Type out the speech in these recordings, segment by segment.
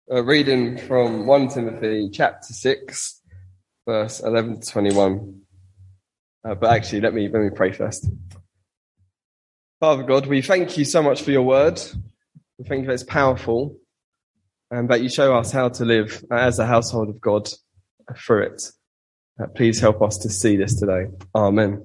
Reading from 1 Timothy chapter 6, verse 11 to 21. But actually, let me pray first. Father God, we thank you so much for your word. We thank you that it's powerful and that you show us how to live as a household of God through it. Please help us to see this today. Amen.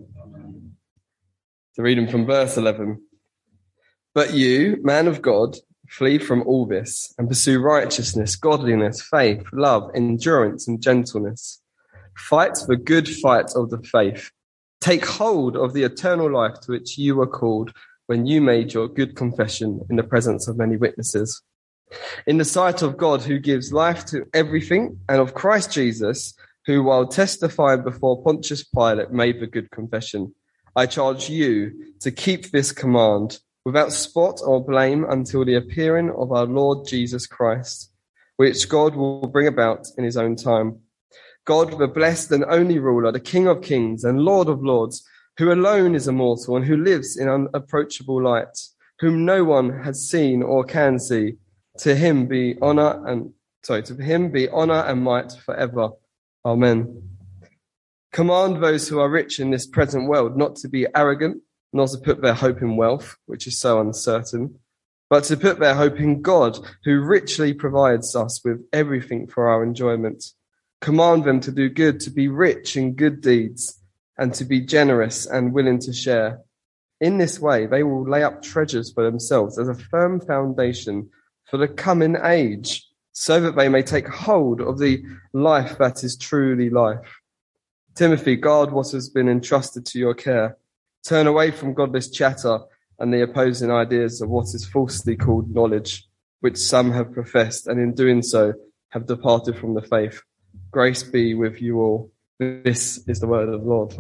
So reading from verse 11. But you, man of God, flee from all this and pursue righteousness, godliness, faith, love, endurance, and gentleness. Fight the good fight of the faith. Take hold of the eternal life to which you were called when you made your good confession in the presence of many witnesses. In the sight of God, who gives life to everything, and of Christ Jesus, who, while testifying before Pontius Pilate, made the good confession, I charge you to keep this command without spot or blame until the appearing of our Lord Jesus Christ, which God will bring about in his own time. God, the blessed and only ruler, the King of kings and Lord of lords, who alone is immortal and who lives in unapproachable light, whom no one has seen or can see, to him be honor and might forever. Amen. Command those who are rich in this present world not to be arrogant, not to put their hope in wealth, which is so uncertain, but to put their hope in God, who richly provides us with everything for our enjoyment. Command them to do good, to be rich in good deeds, and to be generous and willing to share. In this way, they will lay up treasures for themselves as a firm foundation for the coming age, so that they may take hold of the life that is truly life. Timothy, guard what has been entrusted to your care. Turn away from godless chatter and the opposing ideas of what is falsely called knowledge, which some have professed, and in doing so have departed from the faith. Grace be with you all. This is the word of the Lord.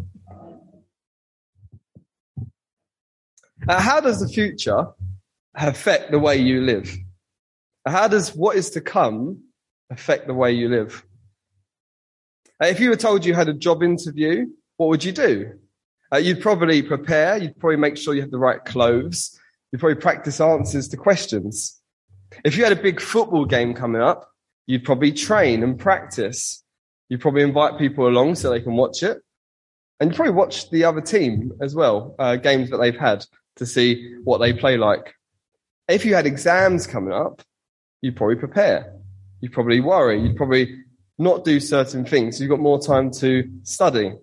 How does the future affect the way you live? How does what is to come affect the way you live? If you were told you had a job interview, what would you do? You'd probably prepare. You'd probably make sure you have the right clothes. You'd probably practice answers to questions. If you had a big football game coming up, you'd probably train and practice. You'd probably invite people along so they can watch it. And you'd probably watch the other team as well, games that they've had, to see what they play like. If you had exams coming up, you'd probably prepare. You'd probably worry. You'd probably not do certain things. So you've got more time to study.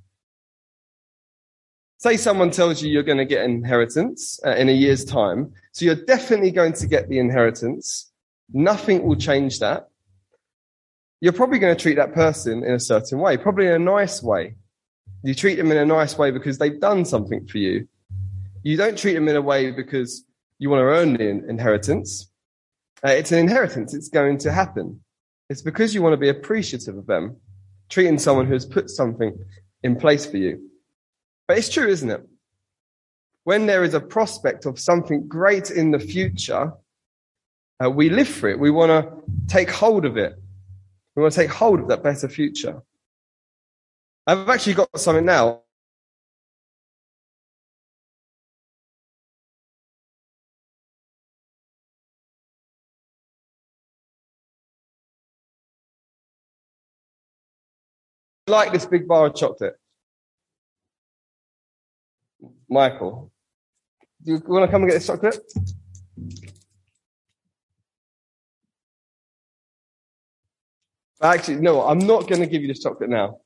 Say someone tells you you're going to get inheritance in a year's time. So you're definitely going to get the inheritance. Nothing will change that. You're probably going to treat that person in a certain way, probably in a nice way. You treat them in a nice way because they've done something for you. You don't treat them in a way because you want to earn the inheritance. It's an inheritance. It's going to happen. It's because you want to be appreciative of them, treating someone who has put something in place for you. But it's true, isn't it? When there is a prospect of something great in the future, we live for it. We want to take hold of it. We want to take hold of that better future. I've actually got something now. I like this big bar of chocolate. Michael, do you want to come and get this chocolate? Actually, no, I'm not going to give you this chocolate now.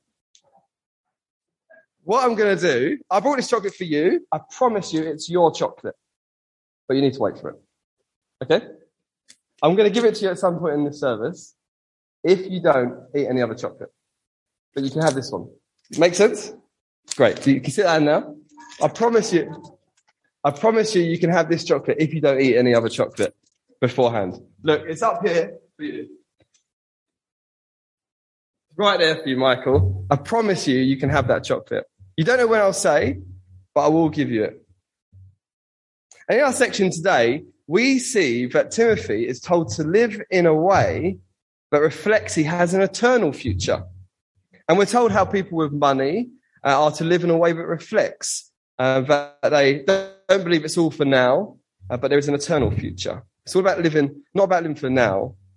What I'm going to do, I brought this chocolate for you. I promise you it's your chocolate. But you need to wait for it. Okay? I'm going to give it to you at some point in this service if you don't eat any other chocolate. But you can have this one. Make sense? Great. You can sit down now. I promise you you can have this chocolate if you don't eat any other chocolate beforehand. Look, it's up here for you. Right there for you, Michael. I promise you can have that chocolate. You don't know when I'll say, but I will give you it. And in our section today, we see that Timothy is told to live in a way that reflects he has an eternal future. And we're told how people with money are to live in a way that reflects that they don't believe it's all for now, but there is an eternal future. It's all about living, not about living for now,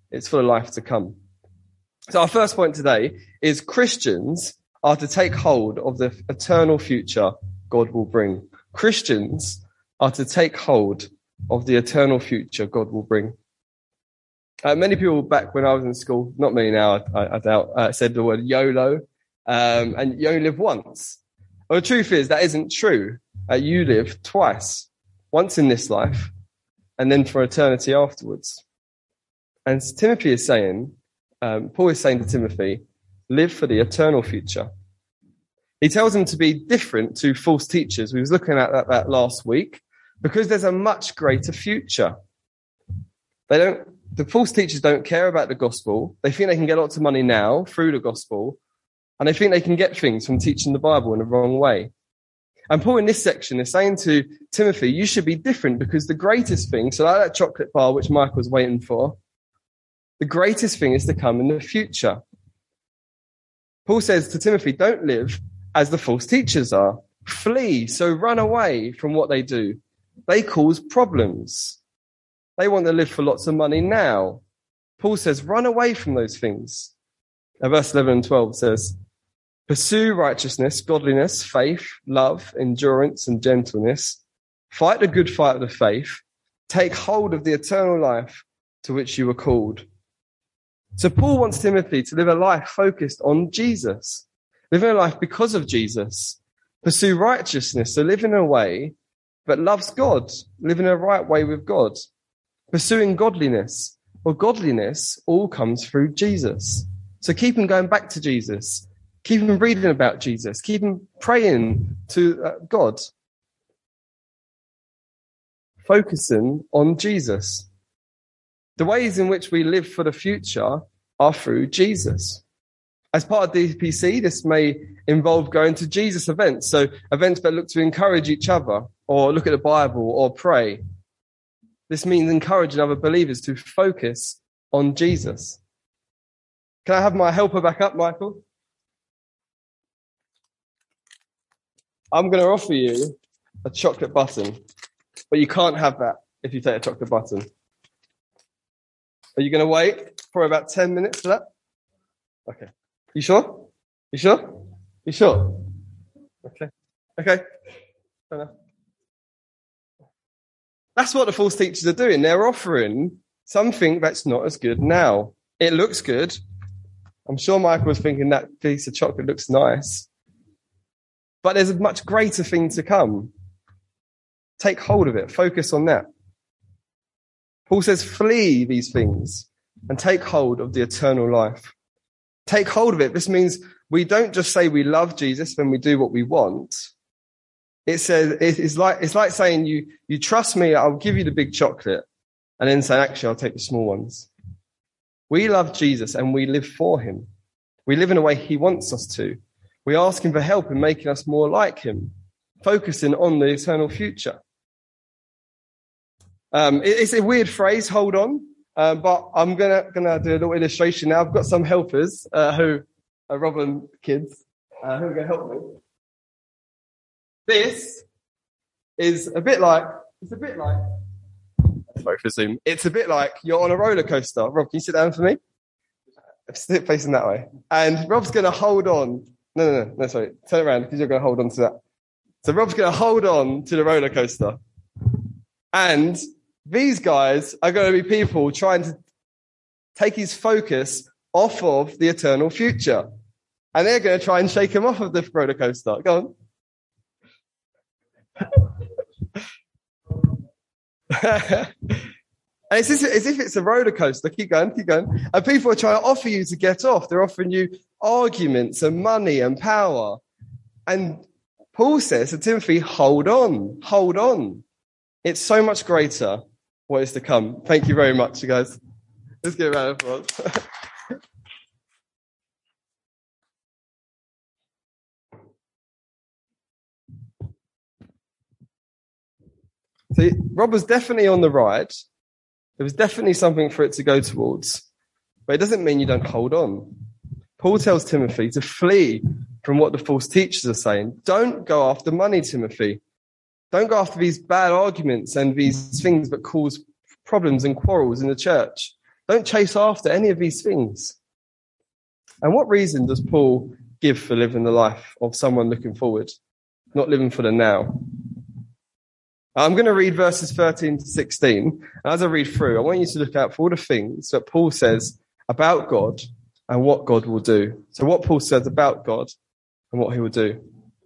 It's for the life to come. So our first point today is Christians are to take hold of the eternal future God will bring. Christians are to take hold of the eternal future God will bring. Many people back when I was in school, not many now, I doubt, said the word YOLO, and you only live once. Well, the truth is that isn't true. You live twice, once in this life and then for eternity afterwards. And Timothy is saying, Paul is saying to Timothy, live for the eternal future. He tells him to be different to false teachers. We was looking at that last week, because there's a much greater future. The false teachers don't care about the gospel. They think they can get lots of money now through the gospel, and they think they can get things from teaching the Bible in the wrong way. And Paul in this section is saying to Timothy, you should be different, because the greatest thing, so like that chocolate bar which Mike was waiting for, the greatest thing is to come in the future. Paul says to Timothy, don't live as the false teachers are. Flee, so run away from what they do. They cause problems. They want to live for lots of money now. Paul says, run away from those things. Now, verse 11 and 12 says, pursue righteousness, godliness, faith, love, endurance, and gentleness. Fight the good fight of the faith. Take hold of the eternal life to which you were called. So Paul wants Timothy to live a life focused on Jesus. Living a life because of Jesus. Pursue righteousness, so live in a way that loves God. Live in a right way with God. Pursuing godliness. Well, godliness all comes through Jesus. So keep him going back to Jesus. Keep him reading about Jesus. Keep him praying to God. Focusing on Jesus. The ways in which we live for the future are through Jesus. As part of DPC, this may involve going to Jesus events. So events that look to encourage each other, or look at the Bible, or pray. This means encouraging other believers to focus on Jesus. Can I have my helper back up, Michael? I'm going to offer you a chocolate button, but you can't have that if you take a chocolate button. Are you going to wait for about 10 minutes for that? Okay. You sure? You sure? You sure? Okay. Okay. Fair enough. That's what the false teachers are doing. They're offering something that's not as good now. It looks good. I'm sure Michael was thinking that piece of chocolate looks nice. But there's a much greater thing to come. Take hold of it. Focus on that. Paul says, flee these things and take hold of the eternal life. Take hold of it. This means we don't just say we love Jesus when we do what we want. It says, it's like saying you trust me, I'll give you the big chocolate, and then saying, actually, I'll take the small ones. We love Jesus and we live for him. We live in a way he wants us to. We ask him for help in making us more like him, focusing on the eternal future. It's a weird phrase, hold on, but I'm gonna do a little illustration now. I've got some helpers who are Rob and kids who are going to help me. This is a bit like you're on a roller coaster. Rob, can you sit down for me? Sit facing that way. And Rob's going to hold on. No, sorry. Turn around because you're going to hold on to that. So Rob's going to hold on to the roller coaster. And these guys are going to be people trying to take his focus off of the eternal future. And they're going to try and shake him off of the roller coaster. Go on. And it's as if it's a roller coaster. Keep going. And people are trying to offer you to get off. They're offering you arguments and money and power. And Paul says to Timothy, hold on. It's so much greater what is to come. Thank you very much, you guys. Let's give a round of applause. See, Rob was definitely on the ride. There was definitely something for it to go towards. But it doesn't mean you don't hold on. Paul tells Timothy to flee from what the false teachers are saying. Don't go after money, Timothy. Don't go after these bad arguments and these things that cause problems and quarrels in the church. Don't chase after any of these things. And what reason does Paul give for living the life of someone looking forward, not living for the now? I'm going to read verses 13 to 16. And as I read through, I want you to look out for all the things that Paul says about God and what God will do. So what Paul says about God and what he will do.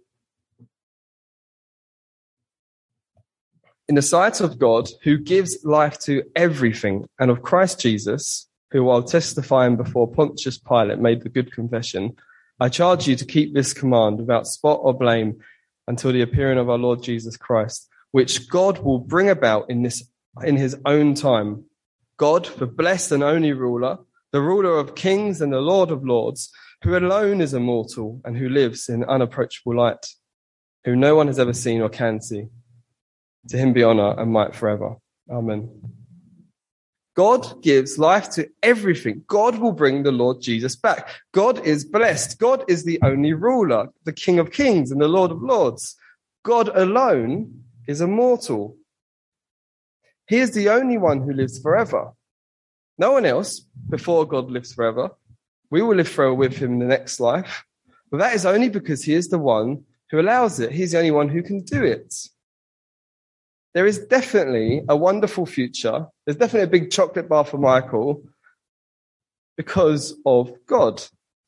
In the sight of God, who gives life to everything, and of Christ Jesus, who while testifying before Pontius Pilate made the good confession, I charge you to keep this command without spot or blame until the appearing of our Lord Jesus Christ, which God will bring about in his own time. God, the blessed and only ruler, the ruler of kings and the Lord of lords, who alone is immortal and who lives in unapproachable light, who no one has ever seen or can see. To him be honor and might forever. Amen. God gives life to everything. God will bring the Lord Jesus back. God is blessed. God is the only ruler, the King of kings and the Lord of lords. God alone is immortal. He is the only one who lives forever. No one else before God lives forever. We will live forever with him in the next life. But that is only because he is the one who allows it. He's the only one who can do it. There is definitely a wonderful future. There's definitely a big chocolate bar for Michael because of God.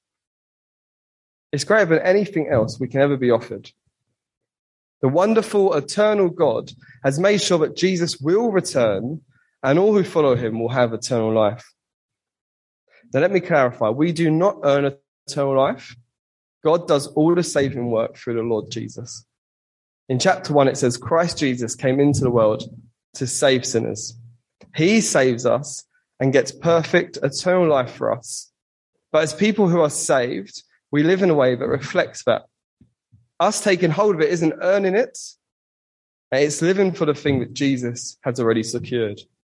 It's greater than anything else we can ever be offered. The wonderful, eternal God has made sure that Jesus will return and all who follow him will have eternal life. Now, let me clarify. We do not earn eternal life. God does all the saving work through the Lord Jesus. In chapter 1, it says, Christ Jesus came into the world to save sinners. He saves us and gets perfect eternal life for us. But as people who are saved, we live in a way that reflects that. Us taking hold of it isn't earning it. It's living for the thing that Jesus has already secured.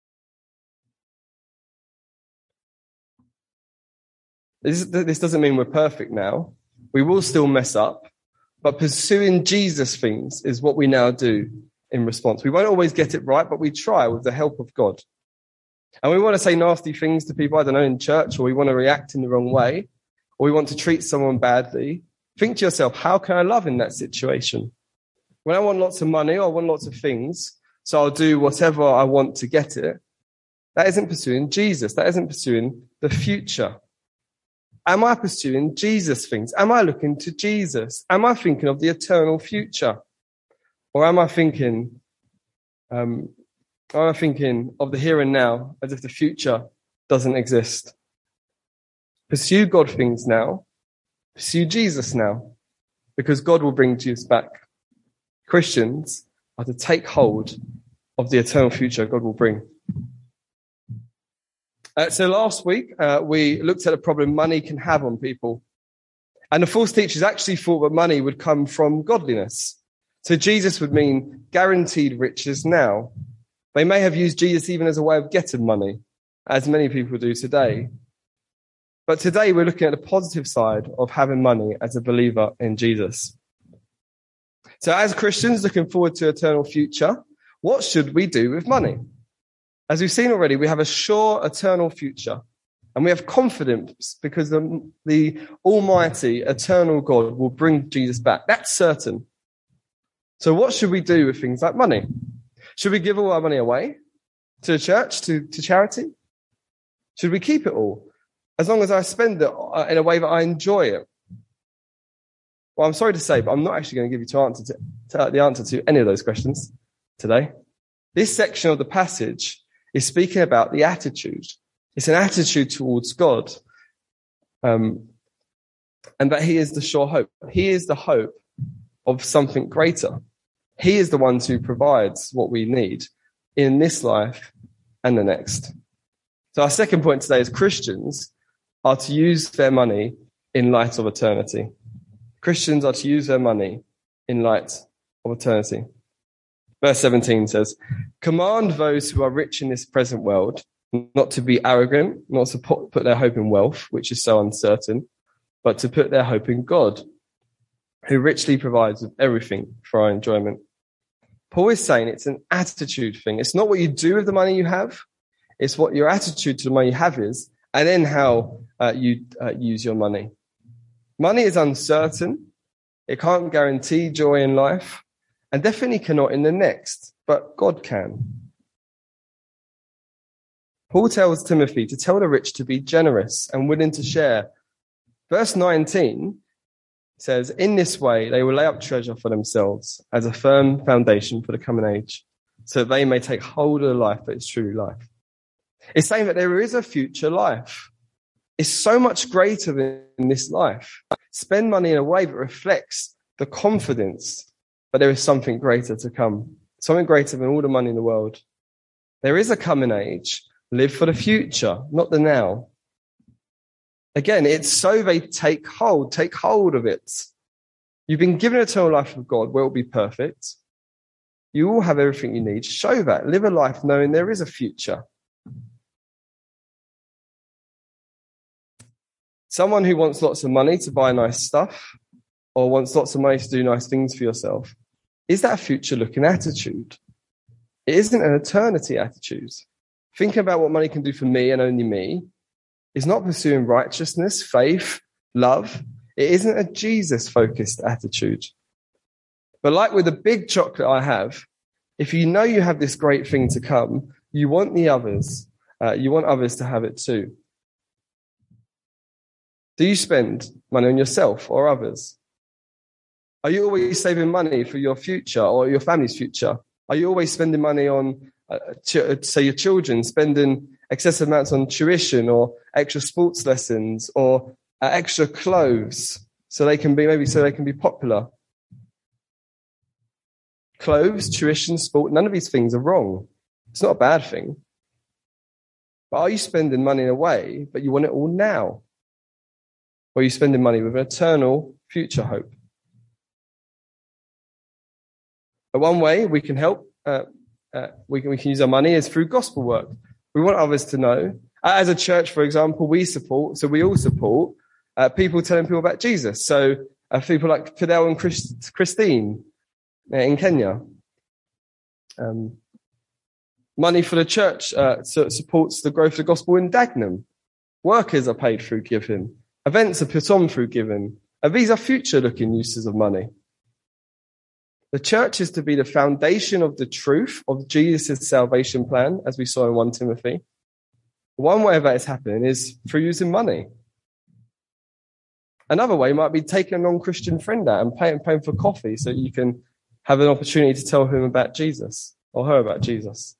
This doesn't mean we're perfect now. We will still mess up. But pursuing Jesus things is what we now do in response. We won't always get it right, but we try with the help of God. And we want to say nasty things to people, I don't know, in church, or we want to react in the wrong way, or we want to treat someone badly. Think to yourself, how can I love in that situation? When I want lots of money or I want lots of things, so I'll do whatever I want to get it, that isn't pursuing Jesus. That isn't pursuing the future. Am I pursuing Jesus things? Am I looking to Jesus? Am I thinking of the eternal future? Or am I thinking of the here and now as if the future doesn't exist? Pursue God things now. Pursue Jesus now. Because God will bring Jesus back. Christians are to take hold of the eternal future God will bring. So last week, we looked at a problem money can have on people. And the false teachers actually thought that money would come from godliness. So Jesus would mean guaranteed riches now. They may have used Jesus even as a way of getting money, as many people do today. But today we're looking at the positive side of having money as a believer in Jesus. So as Christians looking forward to eternal future, what should we do with money? As we've seen already, we have a sure eternal future, and we have confidence because the almighty eternal God will bring Jesus back. That's certain. So what should we do with things like money? Should we give all our money away to the church, to charity? Should we keep it all? As long as I spend it in a way that I enjoy it. Well, I'm sorry to say, but I'm not actually going to give you the answer to any of those questions today. This section of the passage is speaking about the attitude. It's an attitude towards God. And that he is the sure hope. He is the hope of something greater. He is the one who provides what we need in this life and the next. So our second point today is Christians are to use their money in light of eternity. Christians are to use their money in light of eternity. Verse 17 says, command those who are rich in this present world not to be arrogant, not to put their hope in wealth, which is so uncertain, but to put their hope in God, who richly provides with everything for our enjoyment. Paul is saying it's an attitude thing. It's not what you do with the money you have. It's what your attitude to the money you have is, and then how you use your money. Money is uncertain. It can't guarantee joy in life, and definitely cannot in the next, but God can. Paul tells Timothy to tell the rich to be generous and willing to share. Verse 19 says, in this way they will lay up treasure for themselves as a firm foundation for the coming age, so that they may take hold of the life that is truly life. It's saying that there is a future life. It's so much greater than this life. Spend money in a way that reflects the confidence that there is something greater to come, something greater than all the money in the world. There is a coming age. Live for the future, not the now. Again, it's so they take hold of it. You've been given eternal life of God where it will be perfect. You all have everything you need. Show that. Live a life knowing there is a future. Someone who wants lots of money to buy nice stuff or wants lots of money to do nice things for yourself, is that a future-looking attitude? It isn't an eternity attitude. Thinking about what money can do for me and only me is not pursuing righteousness, faith, love. It isn't a Jesus-focused attitude. But like with the big chocolate I have, if you know you have this great thing to come, you want the others. You want others to have it too. Do you spend money on yourself or others? Are you always saving money for your future or your family's future? Are you always spending money on, say, your children, spending excessive amounts on tuition or extra sports lessons or extra clothes so they can be popular? Clothes, tuition, sport, none of these things are wrong. It's not a bad thing. But are you spending money in a way that you want it all now? Or are you spending money with an eternal future hope? But one way we can help, we can use our money is through gospel work. We want others to know. As a church, for example, we all support people telling people about Jesus. So people like Fidel and Christine in Kenya. Money for the church supports the growth of the gospel in Dagenham. Workers are paid through giving. Events are put on through giving. And these are future-looking uses of money. The church is to be the foundation of the truth of Jesus' salvation plan, as we saw in 1 Timothy. One way that is happening is through using money. Another way might be taking a non-Christian friend out and paying for coffee so you can have an opportunity to tell him about Jesus or her about Jesus.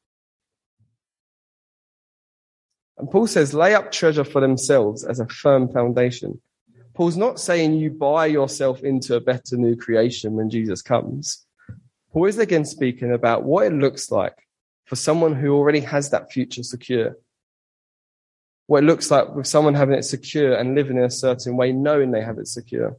And Paul says, lay up treasure for themselves as a firm foundation. Paul's not saying you buy yourself into a better new creation when Jesus comes. Paul is again speaking about what it looks like for someone who already has that future secure. What it looks like with someone having it secure and living in a certain way, knowing they have it secure.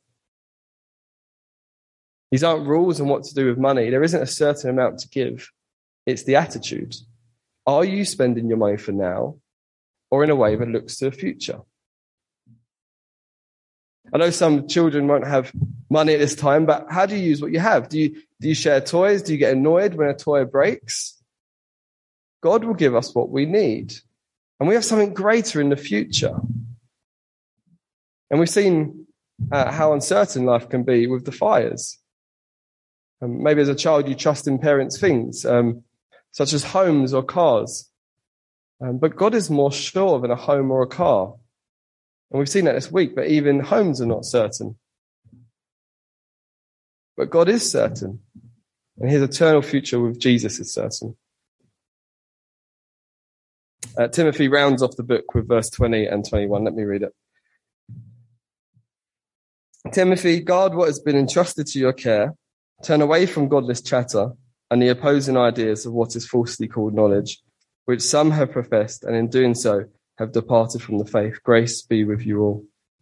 These aren't rules on what to do with money. There isn't a certain amount to give. It's the attitude. Are you spending your money for now or in a way that looks to the future? I know some children won't have money at this time, but how do you use what you have? Do you share toys? Do you get annoyed when a toy breaks? God will give us what we need. And we have something greater in the future. And we've seen how uncertain life can be with the fires. Maybe as a child you trust in parents' things, such as homes or cars. But God is more sure than a home or a car. And we've seen that this week, but even homes are not certain. But God is certain. And his eternal future with Jesus is certain. Timothy rounds off the book with verse 20 and 21. Let me read it. Timothy, guard what has been entrusted to your care. Turn away from godless chatter and the opposing ideas of what is falsely called knowledge, which some have professed, and in doing so have departed from the faith. Grace be with you all.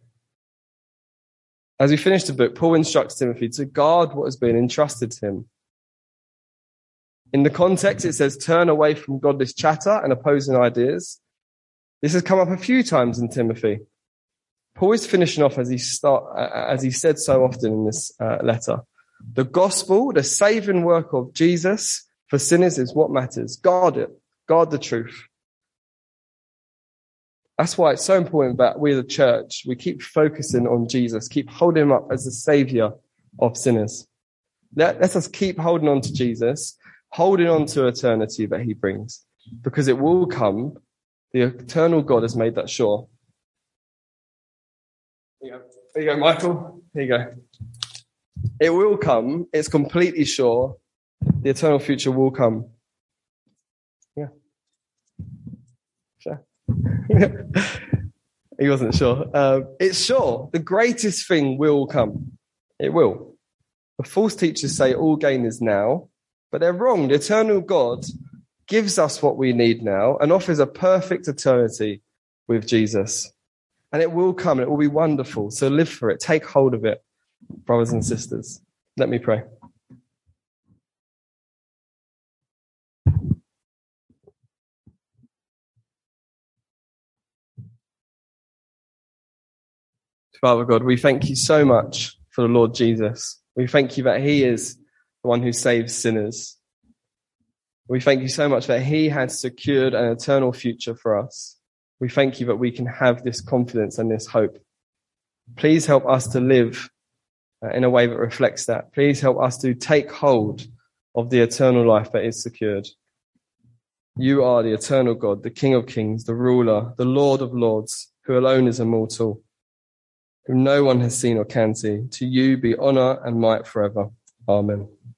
As we finish the book, Paul instructs Timothy to guard what has been entrusted to him. In the context, it says, turn away from godless chatter and opposing ideas. This has come up a few times in Timothy. Paul is finishing off as he said so often in this letter. The gospel, the saving work of Jesus for sinners is what matters. Guard it. Guard the truth. That's why it's so important that we, the church, we keep focusing on Jesus, keep holding him up as the saviour of sinners. Let us keep holding on to Jesus, holding on to eternity that he brings, because it will come. The eternal God has made that sure. There you go, Michael. There you go. It will come. It's completely sure. The eternal future will come. Yeah. Sure. He wasn't sure. It's sure. The greatest thing will come. It will. The false teachers say all gain is now, but they're wrong. The eternal God gives us what we need now and offers a perfect eternity with Jesus. And it will come. It will be wonderful. So live for it. Take hold of it, brothers and sisters. Let me pray. Father God, we thank you so much for the Lord Jesus. We thank you that he is the one who saves sinners. We thank you so much that he has secured an eternal future for us. We thank you that we can have this confidence and this hope. Please help us to live in a way that reflects that. Please help us to take hold of the eternal life that is secured. You are the eternal God, the King of kings, the ruler, the Lord of lords, who alone is immortal, whom no one has seen or can see. To you be honour and might forever. Amen.